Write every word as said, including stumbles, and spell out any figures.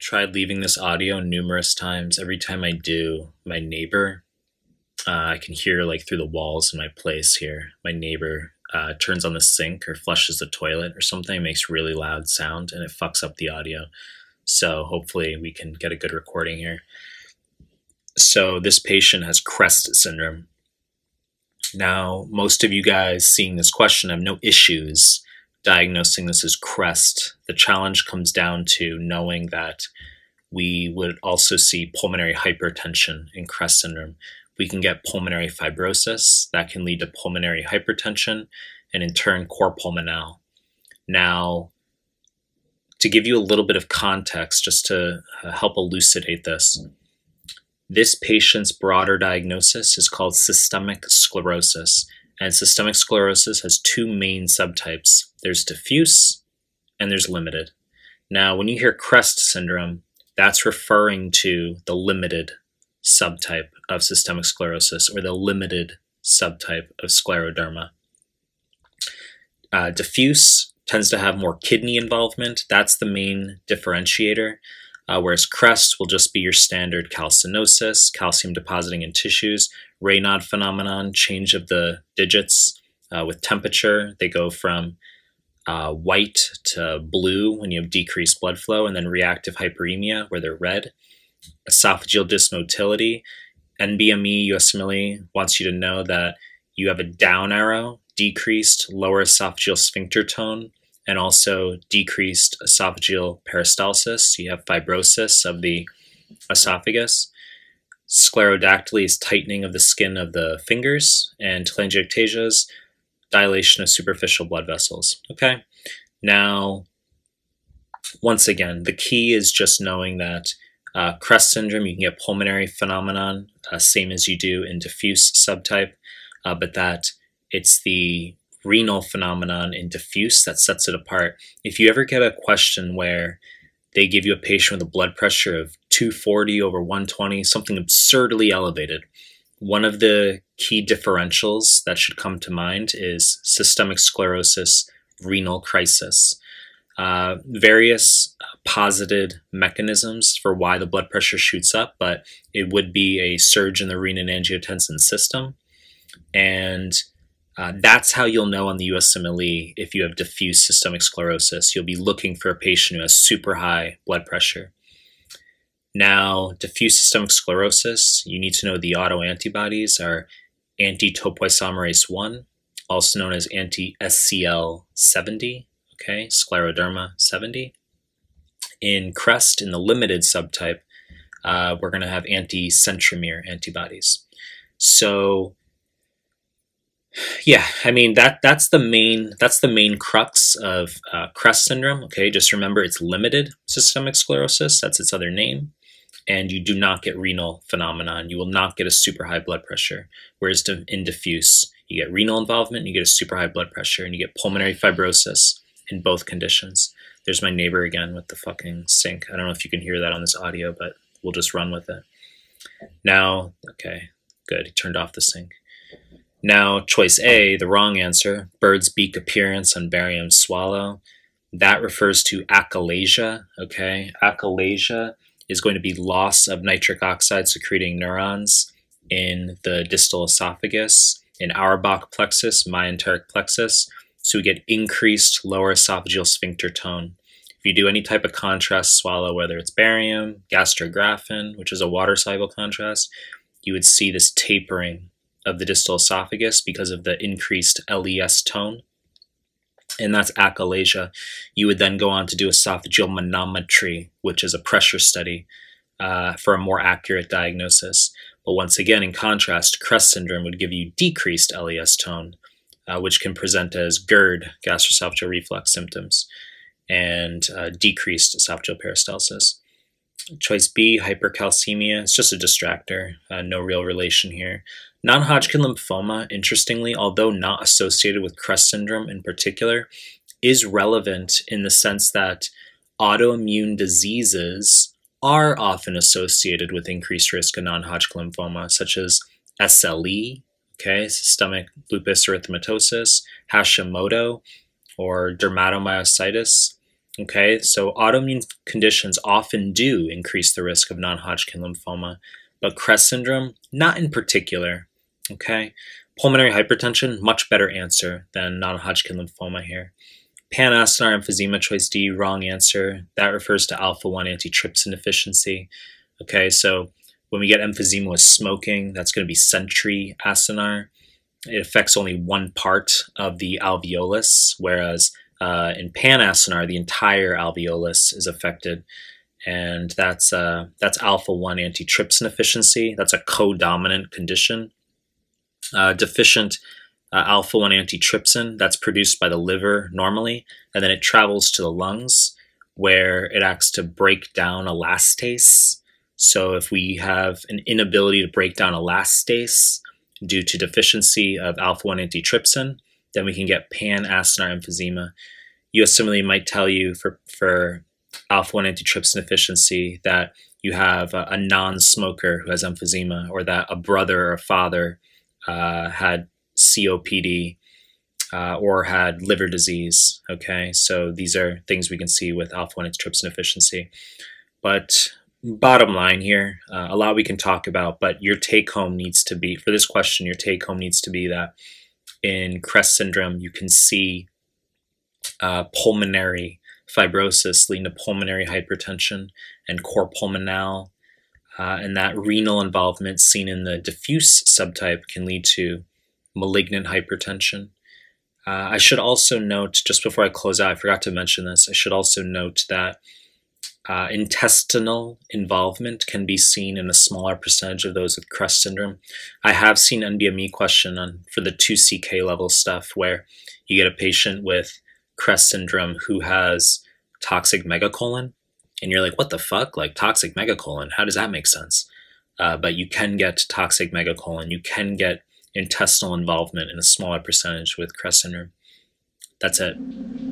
tried leaving this audio numerous times. Every time I do, my neighbor, uh, I can hear like through the walls in my place here, my neighbor uh, turns on the sink or flushes the toilet or something, it makes really loud sound and it fucks up the audio. So hopefully we can get a good recording here. So this patient has CREST syndrome. Now, most of you guys seeing this question have no issues diagnosing this as CREST. The challenge comes down to knowing that we would also see pulmonary hypertension in CREST syndrome. We can get pulmonary fibrosis that can lead to pulmonary hypertension and in turn cor pulmonale. Now, to give you a little bit of context, just to uh, help elucidate this, this patient's broader diagnosis is called systemic sclerosis. And systemic sclerosis has two main subtypes. There's diffuse and there's limited. Now, when you hear CREST syndrome, that's referring to the limited subtype of systemic sclerosis or the limited subtype of scleroderma. Uh, diffuse tends to have more kidney involvement. That's the main differentiator. Uh, whereas CREST will just be your standard calcinosis, calcium depositing in tissues, Raynaud phenomenon, change of the digits uh, with temperature. They go from uh, white to blue when you have decreased blood flow, and then reactive hyperemia where they're red. Esophageal dysmotility. N B M E U S M L E wants you to know that you have a down arrow, decreased lower esophageal sphincter tone, and also decreased esophageal peristalsis. You have fibrosis of the esophagus. Sclerodactyly is tightening of the skin of the fingers, and telangiectasia is dilation of superficial blood vessels. Okay, now, once again, the key is just knowing that uh, CREST syndrome, you can get pulmonary phenomenon, uh, same as you do in diffuse subtype, uh, but that it's the renal phenomenon in diffuse that sets it apart. If you ever get a question where they give you a patient with a blood pressure of two forty over one twenty, something absurdly elevated, one of the key differentials that should come to mind is systemic sclerosis renal crisis. Uh, various posited mechanisms for why the blood pressure shoots up, but it would be a surge in the renin-angiotensin system. And Uh, that's how you'll know on the U S M L E if you have diffuse systemic sclerosis. You'll be looking for a patient who has super high blood pressure. Now, diffuse systemic sclerosis, you need to know the autoantibodies are anti-topoisomerase one, also known as anti-S C L seventy, okay, scleroderma seventy. In CREST, in the limited subtype, uh, we're going to have anti-centromere antibodies. So, yeah, I mean that that's the main that's the main crux of uh, CREST syndrome. Okay, just remember it's limited systemic sclerosis. That's its other name, and you do not get renal phenomenon. You will not get a super high blood pressure. Whereas in diffuse, you get renal involvement, you get a super high blood pressure, and you get pulmonary fibrosis in both conditions. There's my neighbor again with the fucking sink. I don't know if you can hear that on this audio, but we'll just run with it. Now, okay, good. He turned off the sink. Now, choice A, the wrong answer, bird's beak appearance on barium swallow, that refers to achalasia, okay? Achalasia is going to be loss of nitric oxide secreting neurons in the distal esophagus, in Auerbach plexus, myenteric plexus, so we get increased lower esophageal sphincter tone. If you do any type of contrast swallow, whether it's barium, gastrographin, which is a water-soluble contrast, you would see this tapering of the distal esophagus because of the increased L E S tone, and that's achalasia. You would then go on to do esophageal manometry, which is a pressure study uh, for a more accurate diagnosis. But once again, in contrast, CREST syndrome would give you decreased L E S tone, uh, which can present as GERD, gastroesophageal reflux symptoms, and uh, decreased esophageal peristalsis. Choice B, hypercalcemia, it's just a distractor, uh, no real relation here. Non-Hodgkin lymphoma, interestingly, although not associated with CREST syndrome in particular, is relevant in the sense that autoimmune diseases are often associated with increased risk of non-Hodgkin lymphoma, such as S L E, okay, systemic lupus erythematosus, Hashimoto, or dermatomyositis, Okay, so autoimmune conditions often do increase the risk of non-Hodgkin lymphoma, but CREST syndrome, not in particular. Okay, pulmonary hypertension, much better answer than non-Hodgkin lymphoma here. Pan-acinar emphysema, choice D, wrong answer. That refers to alpha one antitrypsin deficiency. Okay, so when we get emphysema with smoking, that's going to be Sentry acinar. It affects only one part of the alveolus, whereas uh, in pan-acinar, the entire alveolus is affected, and that's uh, that's alpha one antitrypsin deficiency. That's a co-dominant condition. Uh, deficient uh, alpha one antitrypsin, that's produced by the liver normally, and then it travels to the lungs, where it acts to break down elastase. So if we have an inability to break down elastase due to deficiency of alpha one antitrypsin, then we can get pan-acinar emphysema. U S Simile might tell you for, for alpha one antitrypsin deficiency that you have a, a non-smoker who has emphysema, or that a brother or a father uh, had C O P D uh, or had liver disease. Okay, so these are things we can see with alpha one antitrypsin deficiency. But bottom line here, uh, a lot we can talk about, but your take home needs to be, for this question, your take home needs to be that in CREST syndrome, you can see uh, pulmonary fibrosis leading to pulmonary hypertension and cor pulmonale, uh, and that renal involvement seen in the diffuse subtype can lead to malignant hypertension. Uh, I should also note, just before I close out, I forgot to mention this, I should also note that Uh, intestinal involvement can be seen in a smaller percentage of those with CREST syndrome. I have seen N B M E question on for the two C K level stuff where you get a patient with CREST syndrome who has toxic megacolon, and you're like, what the fuck? Like, toxic megacolon, how does that make sense? Uh, but you can get toxic megacolon, you can get intestinal involvement in a smaller percentage with CREST syndrome. That's it.